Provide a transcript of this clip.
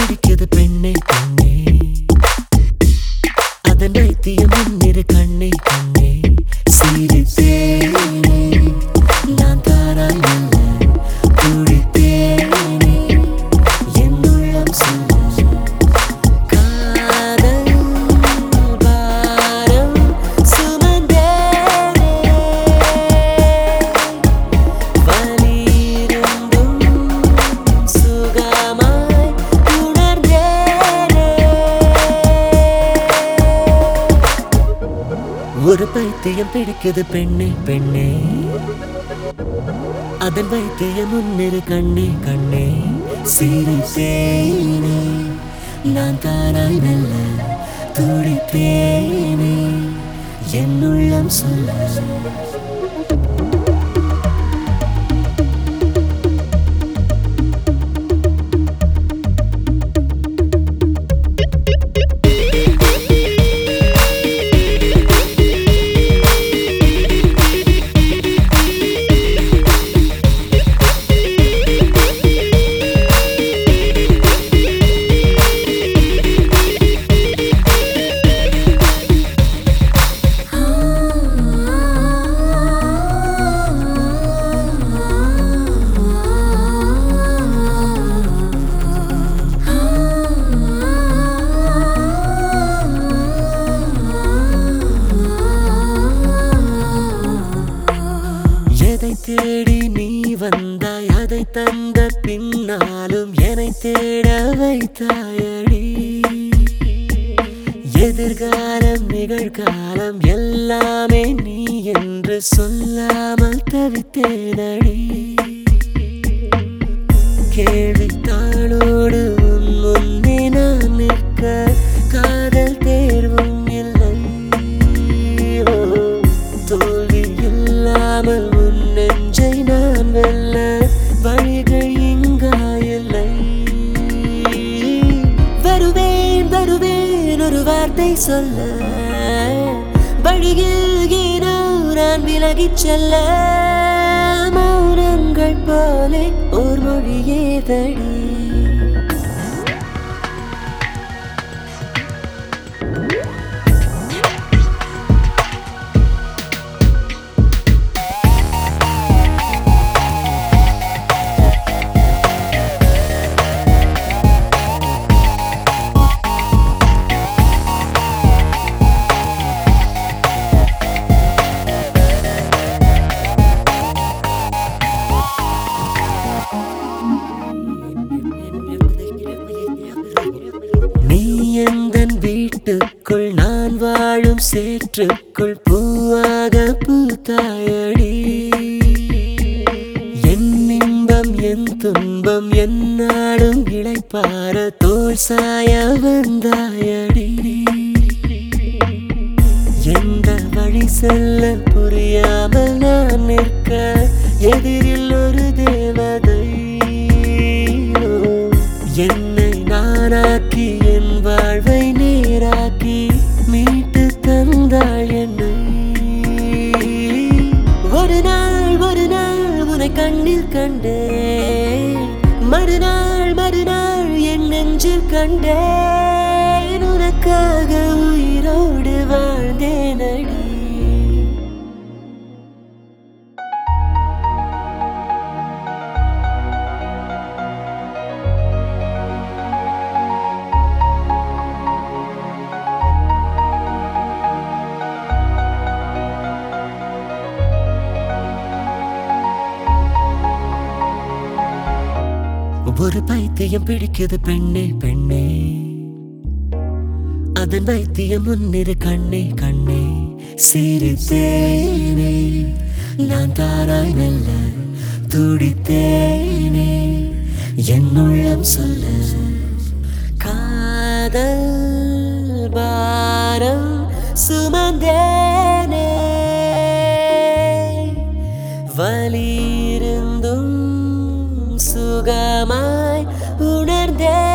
பிடிக்குது பெண்ணே பெண்ணே அதன் வைத்தியம் முன்னிரு கண்ணே கண்ணே சிரித்தேனே நான் தாராய் மெல்ல துடித்தேனே என் உள்ளம் சொல்ல காதல் பாரம் சுமந்தேனே வலியிருந்தும் சுகமாய் உணர்ந்தேனே ஒரு பைத்தியம் பிடிக்குது பெண்ணே பெண்ணே அதன் வைத்தியம் முன்னிரு கண்ணே கண்ணே சிரித்தேனே நான் தாராய் மெல்ல துடித்தேனே என் உள்ளம் சொல்ல எதை தேடி நீ வந்தாய் அதை தந்த பின்னாலும் என்னை தேட வைத்தாயடி எதிர்காலம் நிகழ்காலம் எல்லாமே நீ என்று சொல்லாமல் தவித்தேனடி கேள்வித்தாளோடு உன் முன்னே நான் நிற்க காதல் தேர்வும் இல்லை தோல்வி இல்லாமல் உன் நெஞ்சை நான் வெல்ல வழிகள் இங்காயில்லை வருவேன் வருவேன் ஒரு வார்த்தை சொல்ல வழியில் ஏனோ நான் விலகிச் செல்ல மௌனங்கள் போலே ஓர் மொழியேதடி நீ எந்தன் வீட்டுக்குள் நான் வாழும் சேற்றுக்குள் பூவாக பூத்தாயடி என் இன்பம் என் துன்பம் என்னாலும் இளைப்பார தோள் சாய வந்தாயடி எந்த வழி செல்ல புரியாமல் நான் நிற்க எதிரில் ஒரு தேவதை என்னை நானாக்கி என் வாழ்வை நேராக்கி மீட்டு தந்தாள் என்னை ஒரு நாள் உன்னை கண்ணில் கண்டேன் மறுநாள் என் நெஞ்சில் கண்டேன் உனக்காக உயிரோடு வாழ்ந்தேனடி ஒரு பைத்தியம் பிடிக்குது பெண்ணே பெண்ணே அதன் வைத்தியம் முன்னிரு கண்ணே கண்ணே சிரித்தேனே நான் தாராய் மெல்ல துடித்தேனே என் உள்ளம் சொல்ல காதல் பாரம் சுமந்தேனே வலியிருந்தும் சுகமாய் உணர்ந்தே